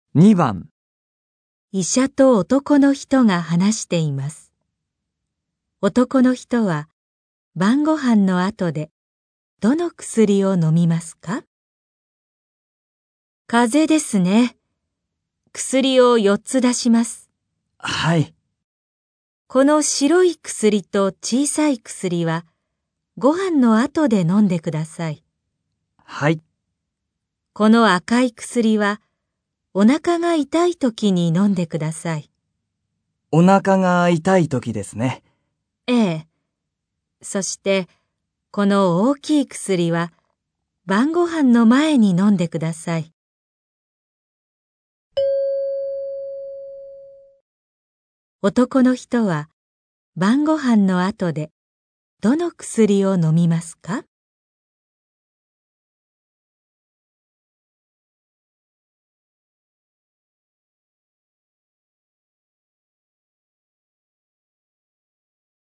2番、 医者と男の人が話しています。男の人は晩ご飯の後でどの薬を飲みますか？風邪ですね。薬を4つ出します。 はい、 この白い薬と小さい薬はご飯の後で飲んでください。 はい、 この赤い薬はお腹が痛い時に飲んでください。 お腹が痛い時ですね。 ええ。そしてこの大きい薬は晩ご飯の前に飲んでください。男の人は晩ご飯の後でどの薬を飲みますか？